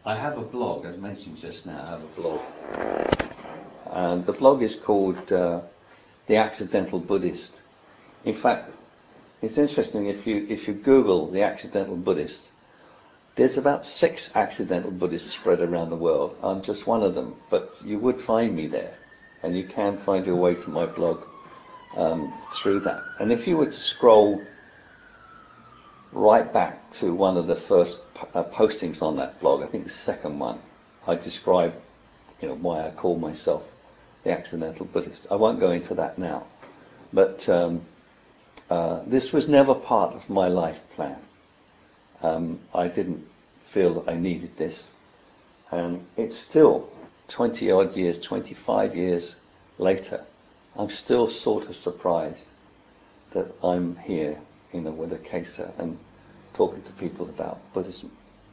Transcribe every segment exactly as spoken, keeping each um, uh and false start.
I have a blog, as mentioned just now, I have a blog. And the blog is called uh, The Accidental Buddhist. In fact, it's interesting, if you if you Google The Accidental Buddhist, there's about six accidental Buddhists spread around the world. I'm just one of them, but you would find me there, and you can find your way to my blog um, through that. And if you were to scroll right back to one of the first uh, postings on that blog, I think the second one, I describe, you know, why I call myself the Accidental Buddhist. I won't go into that now, but um, uh, this was never part of my life plan. Um, I didn't feel that I needed this, and it's still twenty odd years, twenty-five years later, I'm still sort of surprised that I'm here, you know, with a Kesa and talking to people about Buddhism.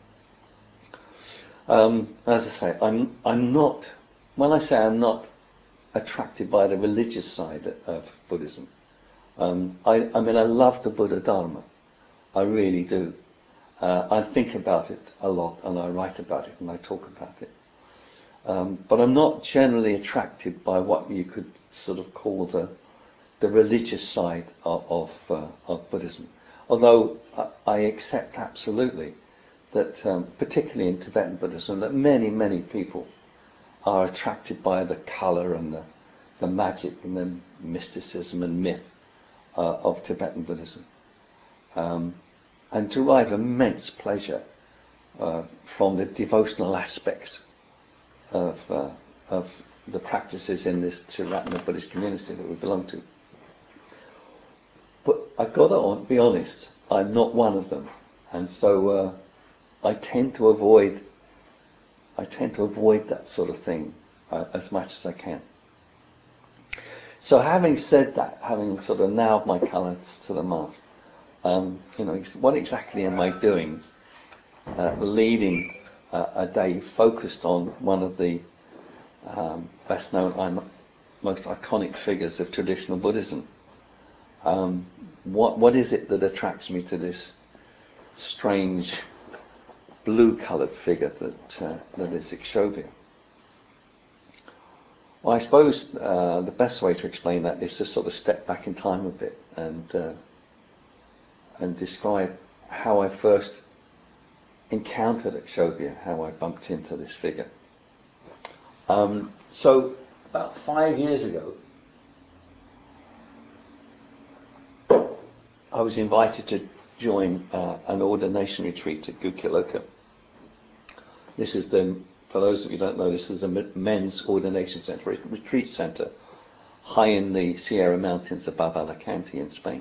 Um, as I say, I'm I'm not. When I say I'm not attracted by the religious side of Buddhism, um, I, I mean I love the Buddha Dharma. I really do. Uh, I think about it a lot, and I write about it, and I talk about it. Um, but I'm not generally attracted by what you could sort of call the the religious side of of, uh, of Buddhism. Although I, I accept absolutely that, um, particularly in Tibetan Buddhism, that many, many people are attracted by the colour and the, the magic and the mysticism and myth uh, of Tibetan Buddhism, um, and derive immense pleasure uh, from the devotional aspects of, uh, of the practices in this Triratna Buddhist community that we belong to. But I've got to be honest, I'm not one of them, and so uh, I tend to avoid. I tend to avoid that sort of thing uh, as much as I can. So, having said that, having sort of nailed my colours to the mast, um, you know, what exactly am I doing? Uh, leading uh, a day focused on one of the um, best known, most iconic figures of traditional Buddhism. Um, what what is it that attracts me to this strange blue-coloured figure that uh, that is Ikshobhya? Well, I suppose uh, the best way to explain that is to sort of step back in time a bit and uh, and describe how I first encountered Ikshobhya, how I bumped into this figure. Um, so about five years ago, I was invited to join uh, an ordination retreat at Gukyoka. This is the, for those of you who don't know, this is a men's ordination centre, a retreat centre, high in the Sierra Mountains above Alicante in Spain.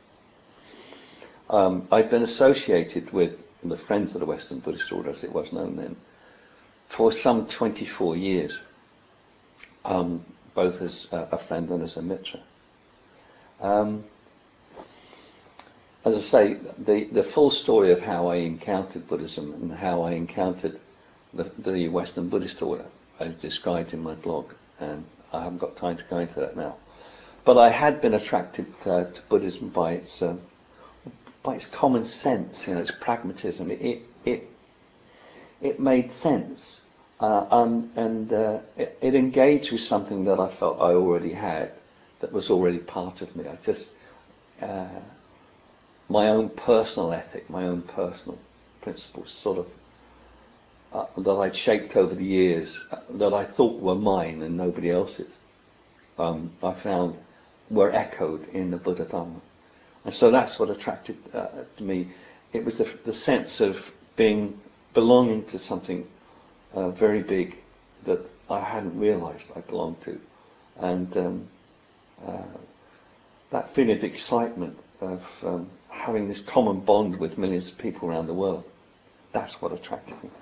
Um, I've been associated with the Friends of the Western Buddhist Order, as it was known then, for some twenty-four years, um, both as a, a friend and as a mitra. Um, As I say, the, the full story of how I encountered Buddhism and how I encountered the, the Western Buddhist order I've described in my blog, and I haven't got time to go into that now. But I had been attracted uh, to Buddhism by its uh, by its common sense, you know, its pragmatism. It it it, it made sense, uh, um, and uh, it, it engaged with something that I felt I already had, that was already part of me. I just uh, my own personal ethic, my own personal principles, sort of uh, that I'd shaped over the years, uh, that I thought were mine and nobody else's, um, I found were echoed in the Buddha Dhamma. And so that's what attracted uh, to me. It was the, the sense of being, belonging to something uh, very big that I hadn't realised I belonged to. And um, uh, that feeling of excitement of um, having this common bond with millions of people around the world, that's what attracted me.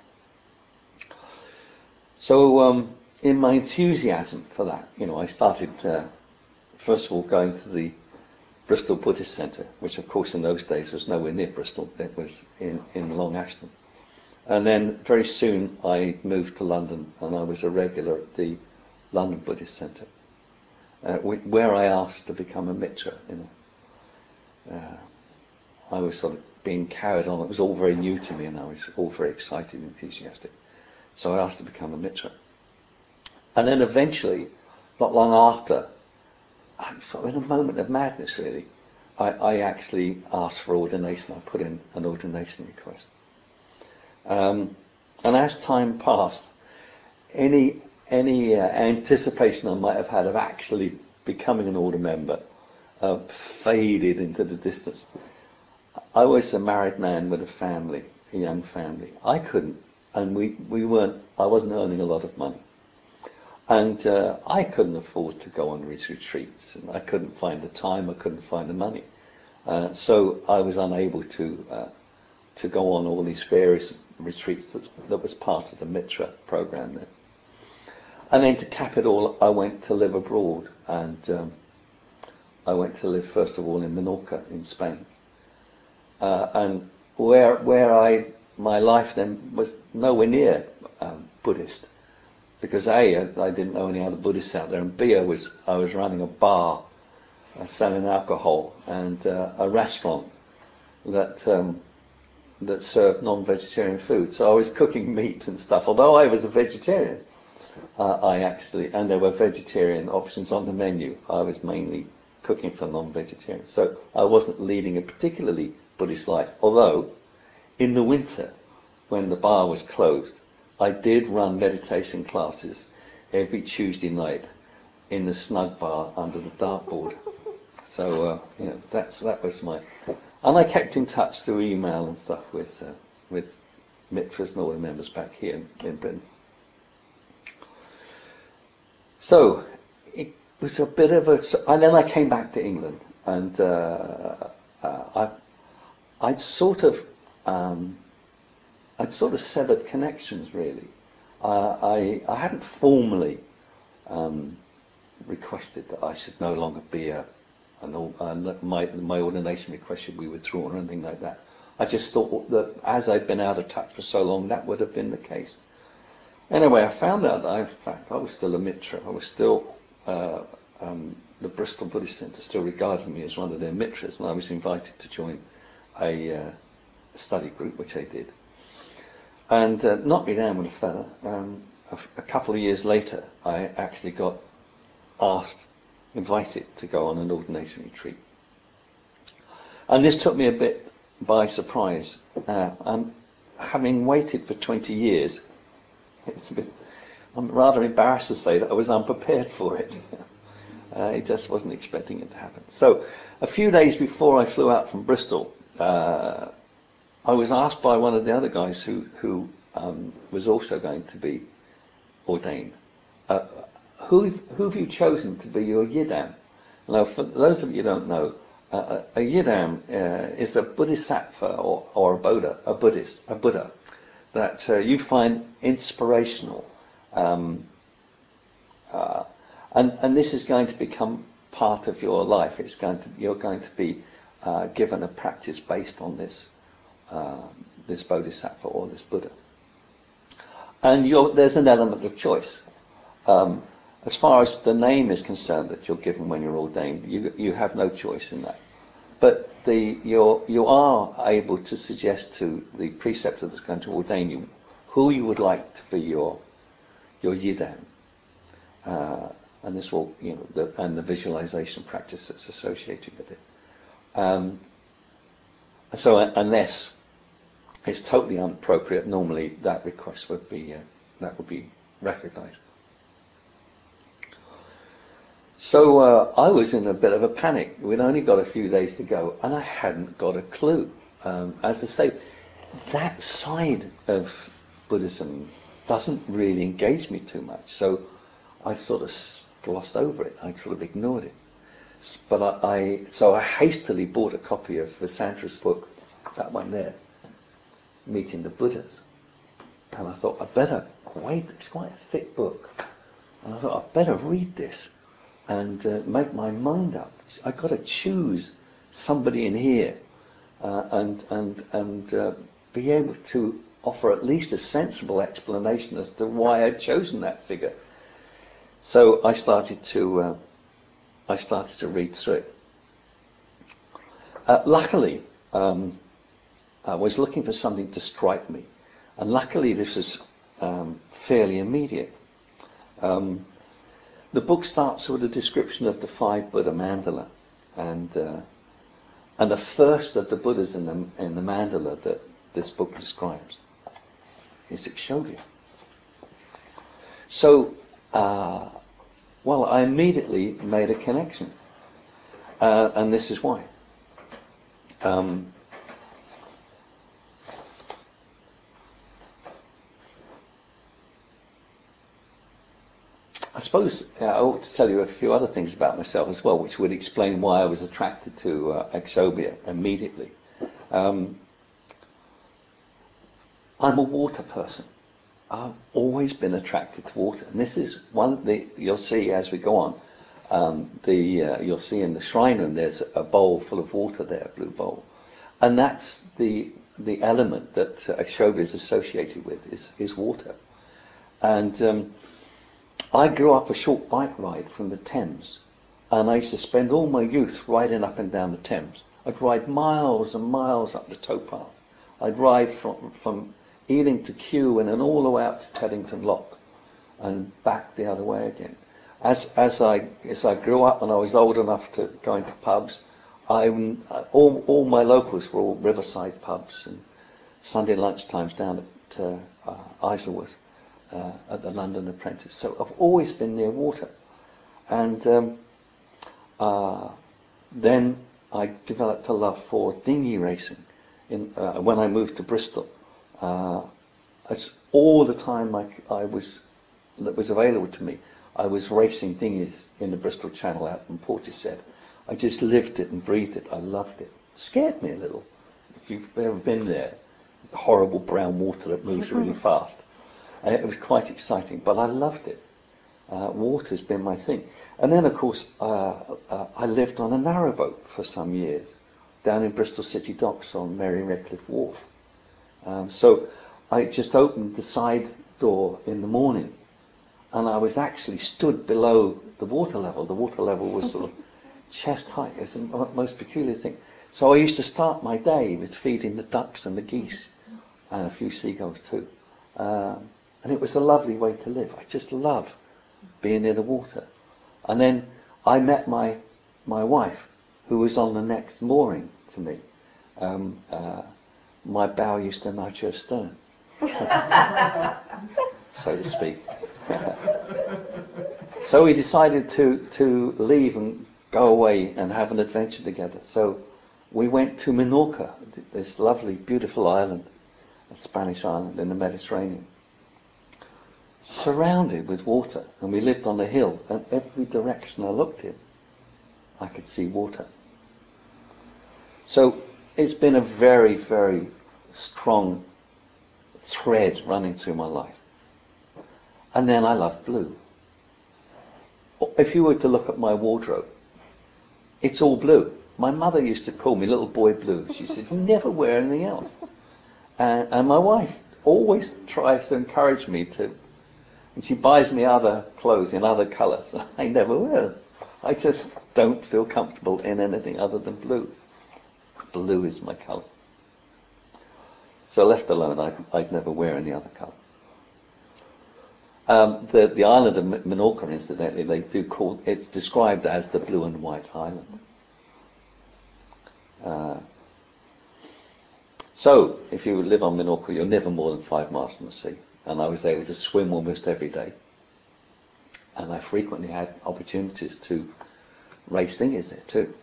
So um, in my enthusiasm for that, you know, I started uh, first of all going to the Bristol Buddhist Centre, which of course in those days was nowhere near Bristol, it was in, in Long Ashton. And then very soon I moved to London and I was a regular at the London Buddhist Centre, uh, where I asked to become a mitra, you know. Uh, I was sort of being carried on. It was all very new to me, and I was all very excited and enthusiastic. So I asked to become a mitra. And then eventually, not long after, I'm sort of in a moment of madness really, I, I actually asked for ordination. I put in an ordination request. Um, and as time passed, any any uh, anticipation I might have had of actually becoming an order member uh, faded into the distance. I was a married man with a family, a young family. I couldn't, and we, we weren't, I wasn't earning a lot of money. And uh, I couldn't afford to go on these retreats, and I couldn't find the time, I couldn't find the money. Uh, so I was unable to uh, to go on all these various retreats that, that was part of the Mitra program then. And then to cap it all, I went to live abroad, and um, I went to live first of all in Menorca in Spain. Uh, and where where I my life then was nowhere near um, Buddhist, because A, I didn't know any other Buddhists out there, and B, I was I was running a bar, uh, selling alcohol, and uh, a restaurant that um, that served non-vegetarian food. So I was cooking meat and stuff. Although I was a vegetarian, uh, I actually and there were vegetarian options on the menu. I was mainly cooking for non-vegetarians, so I wasn't leading a particularly Buddhist life. Although, in the winter, when the bar was closed, I did run meditation classes every Tuesday night in the snug bar under the dartboard. So, uh, you know, that's that was my, and I kept in touch through email and stuff with uh, with Mitras and order members back here in, in Britain. So it was a bit of a, and then I came back to England, and uh, uh, I, I'd sort of. Um, I'd sort of severed connections, really. Uh, I I hadn't formally um, requested that I should no longer be a, an, uh, my my ordination request should be withdrawn or anything like that. I just thought that as I'd been out of touch for so long, that would have been the case. Anyway, I found out that I, in fact, I was still a Mitra. I was still uh, um, the Bristol Buddhist Centre still regarded me as one of their Mitras, and I was invited to join a uh, study group, which I did. And uh, knocked me down with a feather. Um, a, a couple of years later, I actually got asked, invited to go on an ordination retreat. And this took me a bit by surprise. Uh, and having waited for twenty years, it's a bit, I'm rather embarrassed to say that I was unprepared for it. uh, I just wasn't expecting it to happen. So a few days before I flew out from Bristol, uh, I was asked by one of the other guys who, who um, was also going to be ordained, uh, who, who have you chosen to be your yidam? Now, for those of you who don't know, uh, a yidam uh, is a bodhisattva or, or a Buddha, a Buddhist, a Buddha, that uh, you find inspirational. Um, uh, and, and this is going to become part of your life. It's going to, you're going to be uh, given a practice based on this. Uh, this bodhisattva or this Buddha. And you're, there's an element of choice. Um, as far as the name is concerned that you're given when you're ordained, you, you have no choice in that. But the, you're, you are able to suggest to the preceptor that's going to ordain you who you would like to be your your yidam. Uh, and this will, you know, the, and the visualization practice that's associated with it. Um, so unless it's totally inappropriate, normally that request would be uh, that would be recognised. So uh, I was in a bit of a panic. We'd only got a few days to go, and I hadn't got a clue. Um, as I say, that side of Buddhism doesn't really engage me too much. So I sort of glossed over it. I sort of ignored it. But I, I so I hastily bought a copy of Vasandra's book, that one there, Meeting the Buddhas. And I thought, I better wait, it's quite a thick book. And I thought, I better read this and uh, make my mind up. I've got to choose somebody in here uh, and and and uh, be able to offer at least a sensible explanation as to why I'd chosen that figure. So I started to uh, I started to read through it. Uh, luckily, um, I was looking for something to strike me, and luckily this was um, fairly immediate. Um, the book starts with a description of the five Buddha mandala, and uh, and the first of the Buddhas in the in the mandala that this book describes is Akshobhya. So, uh, well, I immediately made a connection, uh, and this is why. Um, I suppose uh, I ought to tell you a few other things about myself as well, which would explain why I was attracted to uh, Akshobhya immediately. Um, I'm a water person. I've always been attracted to water, and this is one that you'll see as we go on. Um, the uh, you'll see in the shrine room there's a bowl full of water there, a blue bowl, and that's the the element that uh, Akshobhya is associated with is is water. And um, I grew up a short bike ride from the Thames, and I used to spend all my youth riding up and down the Thames. I'd ride miles and miles up the towpath. I'd ride from from Ealing to Kew and then all the way out to Teddington Lock and back the other way again. As as I as I grew up and I was old enough to go into pubs, I all all my locals were all riverside pubs and Sunday lunchtimes down at uh, uh, Isleworth uh, at the London Apprentice. So I've always been near water, and um, uh, then I developed a love for dinghy racing. In uh, when I moved to Bristol. Uh, as all the time I, I was that was available to me, I was racing dinghies in the Bristol Channel out in Portishead. I just lived it and breathed it. I loved it. Scared me a little. If you've ever been there, the horrible brown water that moves really fast. And it was quite exciting, but I loved it. Uh, water's been my thing. And then, of course, uh, uh, I lived on a narrowboat for some years down in Bristol City Docks on Mary Redcliffe Wharf. Um, so I just opened the side door in the morning, and I was actually stood below the water level. The water level was sort of chest height. It's the most peculiar thing. So I used to start my day with feeding the ducks and the geese, and a few seagulls too. Um, and it was a lovely way to live. I just love being near the water. And then I met my my wife, who was on the next mooring to me. Um, uh, my bow used to nudge her stern, so to speak. So we decided to, to leave and go away and have an adventure together. So we went to Menorca, this lovely, beautiful island, a Spanish island in the Mediterranean, surrounded with water. And we lived on a hill, and every direction I looked in, I could see water. So it's been a very, very strong thread running through my life. And then I love blue. If you were to look at my wardrobe, it's all blue. My mother used to call me Little Boy Blue. She said, you never wear anything else. And, and my wife always tries to encourage me to, and she buys me other clothes in other colours. I never wear them. I just don't feel comfortable in anything other than blue. Blue is my colour. So left alone, I'd, I'd never wear any other colour. Um, the, the island of Menorca, incidentally, they do call, it's described as the blue and white island. Uh, so, if you live on Menorca, you're never more than five miles from the sea. And I was able to swim almost every day. And I frequently had opportunities to race dinghies there too.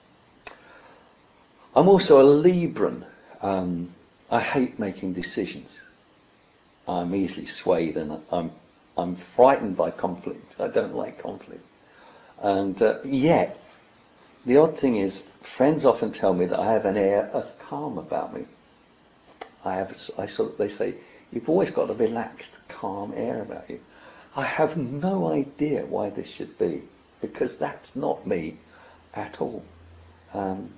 I'm also a Libran. Um, I hate making decisions. I'm easily swayed, and I'm I'm frightened by conflict. I don't like conflict. And uh, yet, the odd thing is, friends often tell me that I have an air of calm about me. I have, I sort of, they say, you've always got a relaxed, calm air about you. I have no idea why this should be, because that's not me at all. Um,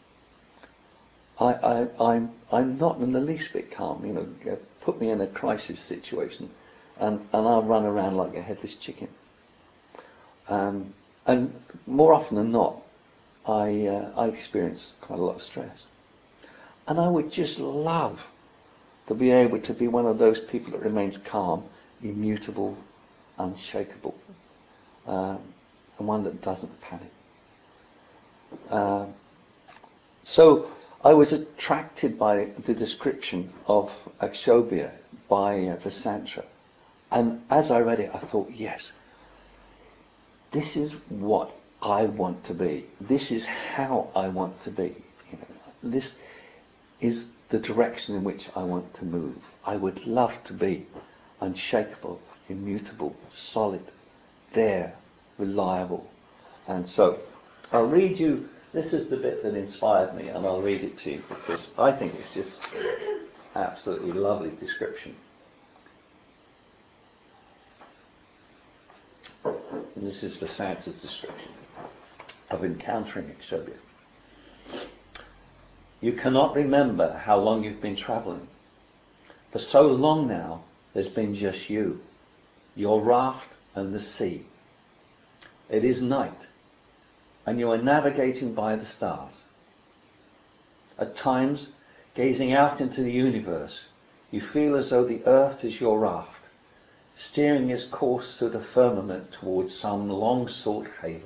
I, I, I'm, I'm not in the least bit calm. You know, put me in a crisis situation, and, and I'll run around like a headless chicken. Um, and more often than not, I, uh, I experience quite a lot of stress. And I would just love To be able to be one of those people that remains calm, immutable, unshakable, uh, and one that doesn't panic. Uh, so I was attracted by the description of Akshobhya by uh, Vasantra, and as I read it I thought, yes, this is what I want to be. This is how I want to be. You know, this is the direction in which I want to move. I would love to be unshakable, immutable, solid, there, reliable. And so I'll read you, this is the bit that inspired me, and I'll read it to you because I think it's just absolutely lovely description. And this is Vasantra's description of encountering Akshobhya. You cannot remember how long you've been travelling. For so long now, there's been just you, your raft and the sea. It is night, and you are navigating by the stars. At times, gazing out into the universe, you feel as though the earth is your raft, steering its course through the firmament towards some long-sought haven.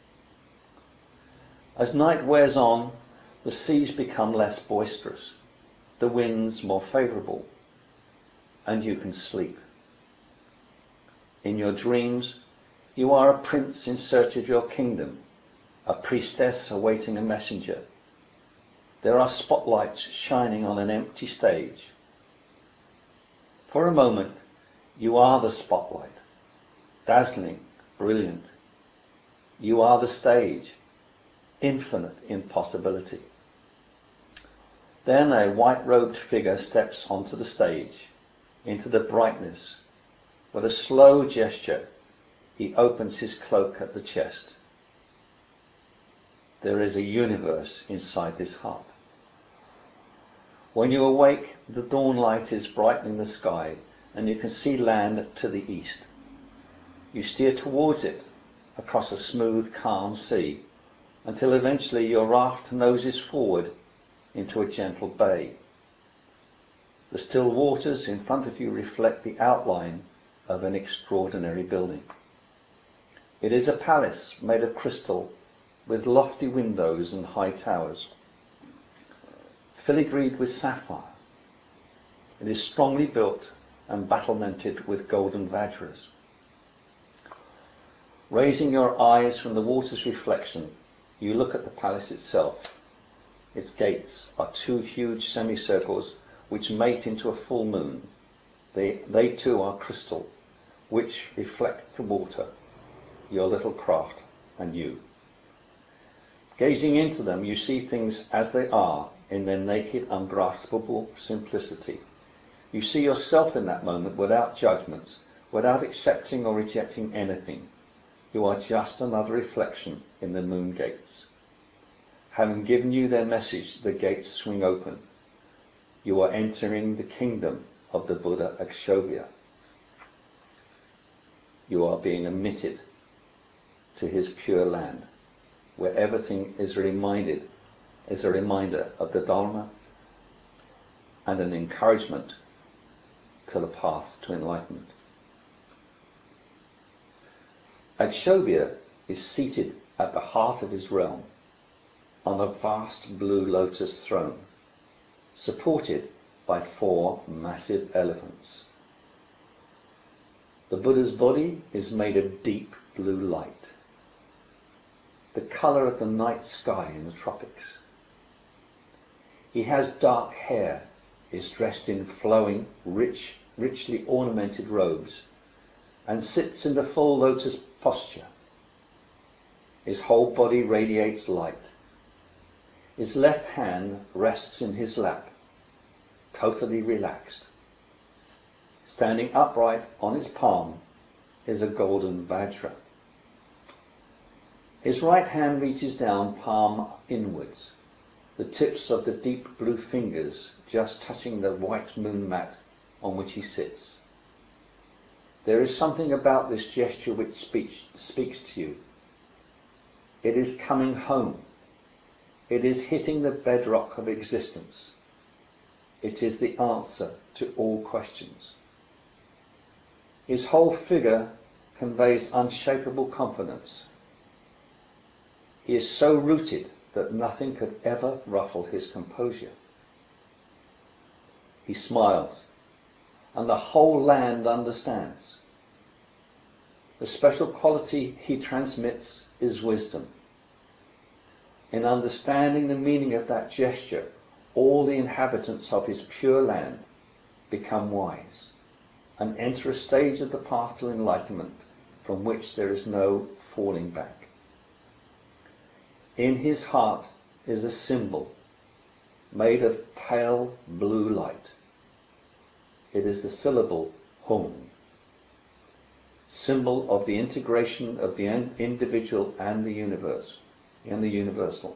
As night wears on, the seas become less boisterous, the winds more favourable, and you can sleep. In your dreams, you are a prince in search of your kingdom, a priestess awaiting a messenger. There are spotlights shining on an empty stage. For a moment, you are the spotlight, dazzling, brilliant. You are the stage, infinite in possibility. Then a white-robed figure steps onto the stage, into the brightness. With a slow gesture, he opens his cloak at the chest. There is a universe inside this heart. When you awake, the dawn light is brightening the sky, and you can see land to the east. You steer towards it, across a smooth, calm sea, until eventually your raft noses forward into a gentle bay. The still waters in front of you reflect the outline of an extraordinary building. It is a palace made of crystal with lofty windows and high towers, filigreed with sapphire. It is strongly built and battlemented with golden vajras. Raising your eyes from the water's reflection, you look at the palace itself. Its gates are two huge semicircles which mate into a full moon. They, they too are crystal, which reflect the water, your little craft, and you. Gazing into them, you see things as they are in their naked, ungraspable simplicity. You see yourself in that moment without judgments, without accepting or rejecting anything. You are just another reflection in the moon gates. Having given you their message, the gates swing open. You are entering the kingdom of the Buddha Akshobhya. You are being admitted to his pure land, where everything is reminded, is a reminder of the Dharma and an encouragement to the path to enlightenment. Akshobhya is seated at the heart of his realm on a vast blue lotus throne, supported by four massive elephants. The Buddha's body is made of deep blue light, the colour of the night sky in the tropics. He has dark hair, is dressed in flowing, rich, richly ornamented robes, and sits in the full lotus posture. His whole body radiates light. His left hand rests in his lap, totally relaxed. Standing upright on his palm is a golden vajra. His right hand reaches down, palm inwards, the tips of the deep blue fingers just touching the white moon mat on which he sits. There is something about this gesture which speaks, speaks to you. It is coming home. It is hitting the bedrock of existence. It is the answer to all questions. His whole figure conveys unshakable confidence. He is so rooted that nothing could ever ruffle his composure. He smiles, and the whole land understands. The special quality he transmits is wisdom. In understanding the meaning of that gesture, all the inhabitants of his pure land become wise and enter a stage of the path to enlightenment from which there is no falling back. In his heart is a symbol made of pale blue light. It is the syllable Hum, symbol of the integration of the individual and the universe, and the universal.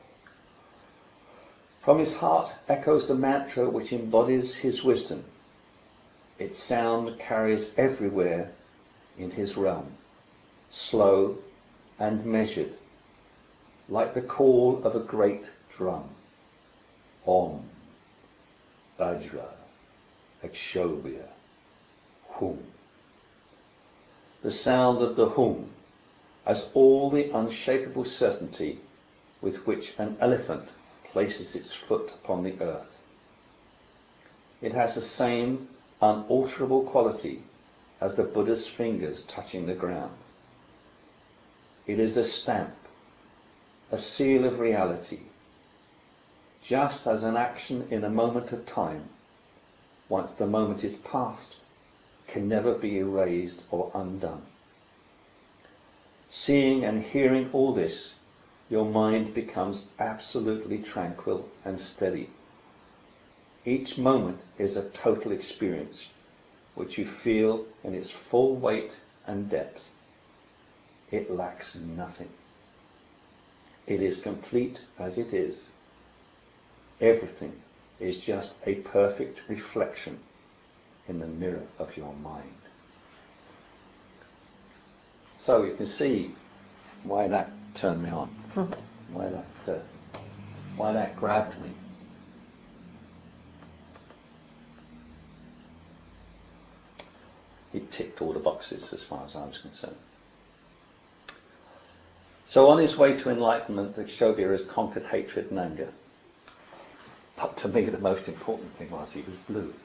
From his heart echoes the mantra which embodies his wisdom. Its sound carries everywhere in his realm, slow and measured, like the call of a great drum. Om, Vajra, Akshobhya, Hum. The sound of the Hum has all the unshakable certainty with which an elephant places its foot upon the earth. It has the same unalterable quality as the Buddha's fingers touching the ground. It is a stamp, a seal of reality, just as an action in a moment of time, once the moment is past, can never be erased or undone. Seeing and hearing all this, your mind becomes absolutely tranquil and steady. Each moment is a total experience, which you feel in its full weight and depth. It lacks nothing. It is complete as it is. Everything is just a perfect reflection in the mirror of your mind. So you can see why that turned me on, why that, uh, why that grabbed me. He ticked all the boxes as far as I was concerned. So on his way to enlightenment, Akshobhya has conquered hatred and anger. But to me the most important thing was he was blue.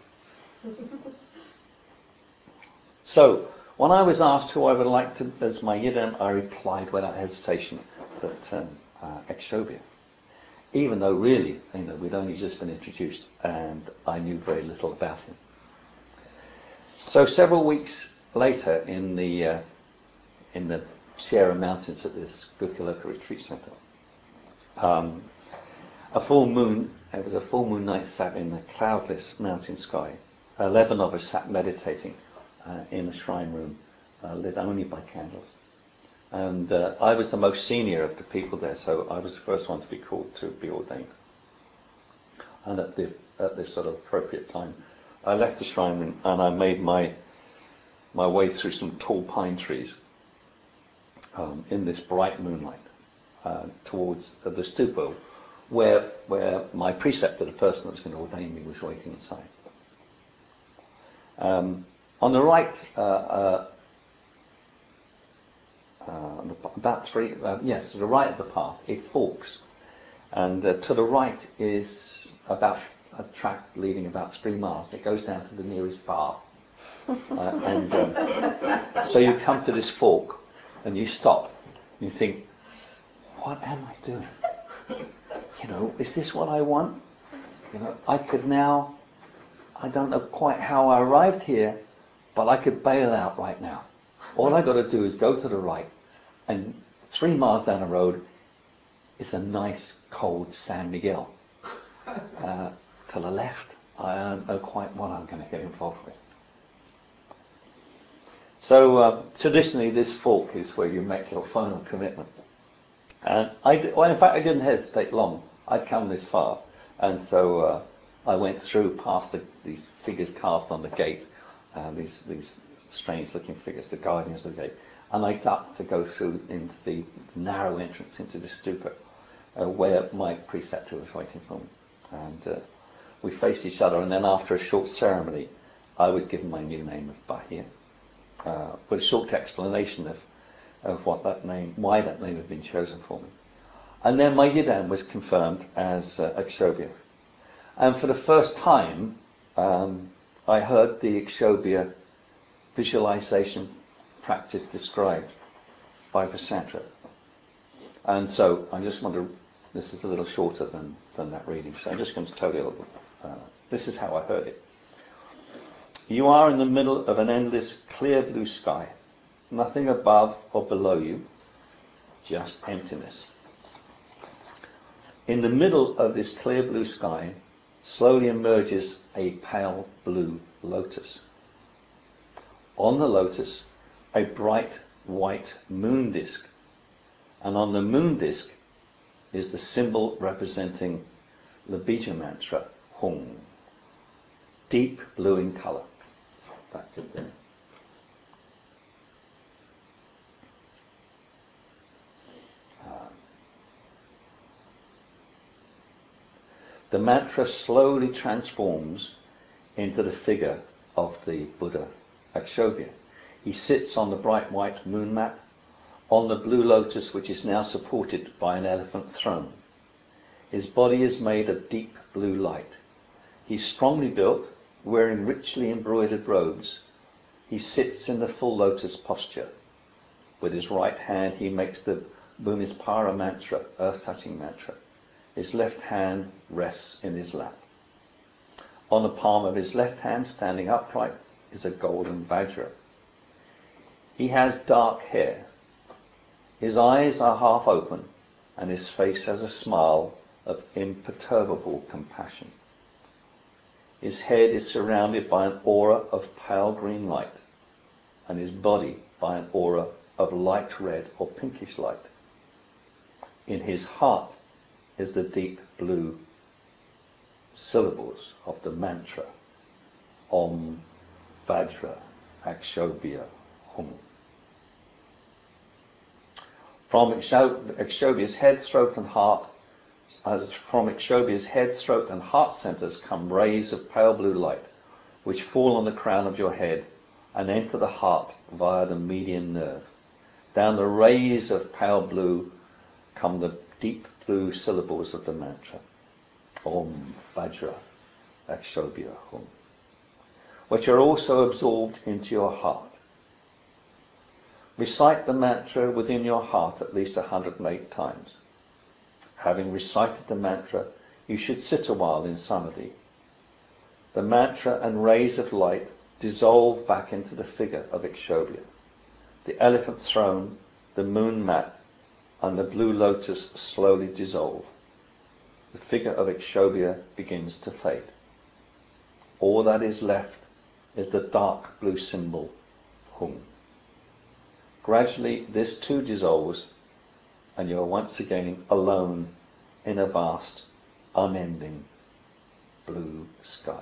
So, when I was asked who I would like to as my Yidam, I replied without hesitation that um, uh, Akshobhya. Even though really, you know, we'd only just been introduced and I knew very little about him. So several weeks later in the uh, in the Sierra Mountains at this Gokulaca retreat center, um, a full moon, it was a full moon night, sat in the cloudless mountain sky. Eleven of us sat meditating uh, in a shrine room uh, lit only by candles. And uh, I was the most senior of the people there, so I was the first one to be called to be ordained. And at the at this sort of appropriate time, I left the shrine room and I made my my way through some tall pine trees um, in this bright moonlight uh, towards the, the stupa, where where my preceptor, the person that was going to ordain me, was waiting inside. Um, on the right, uh, uh, uh, about three, uh, yes, to the right of the path, it forks, and uh, to the right is about a track leading about three miles. It goes down to the nearest bar, uh, and um, so you come to this fork, and you stop. And you think, what am I doing? You know, is this what I want? You know, I could now. I don't know quite how I arrived here, but I could bail out right now. All I got to do is go to the right, and three miles down the road is a nice cold San Miguel. Uh, to the left, I don't know quite what I'm going to get involved with. So uh, traditionally, this fork is where you make your final commitment. And I, well, in fact, I didn't hesitate long. I'd come this far, and so. Uh, I went through past the, these figures carved on the gate, uh, these these strange-looking figures, the guardians of the gate, and I got to go through into the narrow entrance into the stupa, uh, where my preceptor was waiting for me. And uh, we faced each other, and then after a short ceremony, I was given my new name of Bahia, uh, with a short explanation of, of what that name, why that name had been chosen for me. And then my Yidam was confirmed as uh, Akshobhya. And for the first time, um, I heard the Akshobhya visualization practice described by Vasantra. And so I just want to, this is a little shorter than, than that reading, so I'm just going to tell you a little, uh, this is how I heard it. You are in the middle of an endless clear blue sky, nothing above or below you, just emptiness. In the middle of this clear blue sky, slowly emerges a pale blue lotus. On the lotus, a bright white moon disk, and on the moon disk is the symbol representing the Bija mantra, Hum, deep blue in colour. That's it there. Um, the mantra slowly transforms into the figure of the Buddha Akshobhya. He sits on the bright white moon mat, on the blue lotus which is now supported by an elephant throne. His body is made of deep blue light. He's strongly built, wearing richly embroidered robes. He sits in the full lotus posture. With his right hand he makes the Bhumispara mantra, earth-touching mantra. His left hand rests in his lap. On the palm of his left hand, standing upright, is a golden Vajra. He has dark hair. His eyes are half open, and his face has a smile of imperturbable compassion. His head is surrounded by an aura of pale green light, and his body by an aura of light red or pinkish light. In his heart is the deep blue syllables of the mantra, Om Vajra Akshobhya Hum. From Akshobhya's head, throat and heart, uh, from Akshobhya's head, throat and heart centers come rays of pale blue light, which fall on the crown of your head and enter the heart via the median nerve. Down the rays of pale blue come the deep blue syllables of the mantra, Om Vajra Akshobhya Hum, which are also absorbed into your heart. Recite the mantra within your heart at least one hundred eight times. Having recited the mantra, you should sit a while in samadhi. The mantra and rays of light dissolve back into the figure of Akshobhya. The elephant throne, the moon mat, and the blue lotus slowly dissolve. The figure of Akshobhya begins to fade. All that is left is the dark blue symbol, Hum. Gradually this too dissolves, and you are once again alone in a vast, unending blue sky.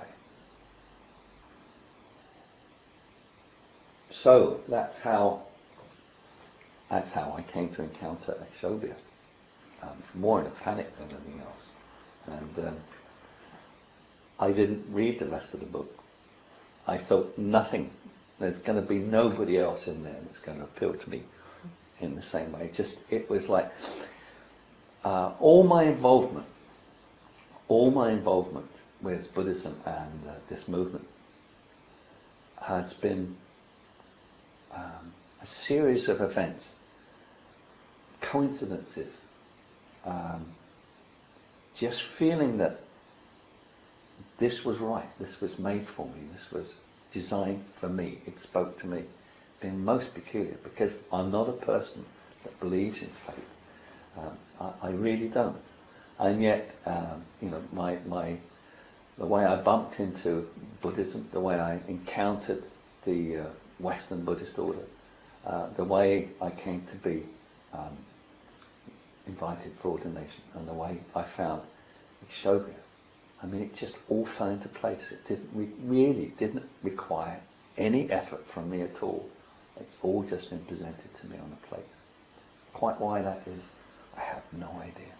So that's how that's how I came to encounter Akshobhya. Um, more in a panic than anything else. And um, I didn't read the rest of the book. I felt nothing. There's going to be nobody else in there that's going to appeal to me in the same way. Just, it was like uh, all my involvement, all my involvement with Buddhism and uh, this movement has been um, a series of events, coincidences, um, just feeling that this was right, this was made for me, this was designed for me, it spoke to me, being most peculiar, because I'm not a person that believes in faith. Um, I, I really don't. And yet, um, you know, my, my, the way I bumped into Buddhism, the way I encountered the uh, Western Buddhist order, uh, the way I came to be um, invited for ordination, and the way I found Akshobhya, I mean, it just all fell into place. It didn't, we really didn't require any effort from me at all. It's all just been presented to me on a plate. Quite why that is, I have no idea.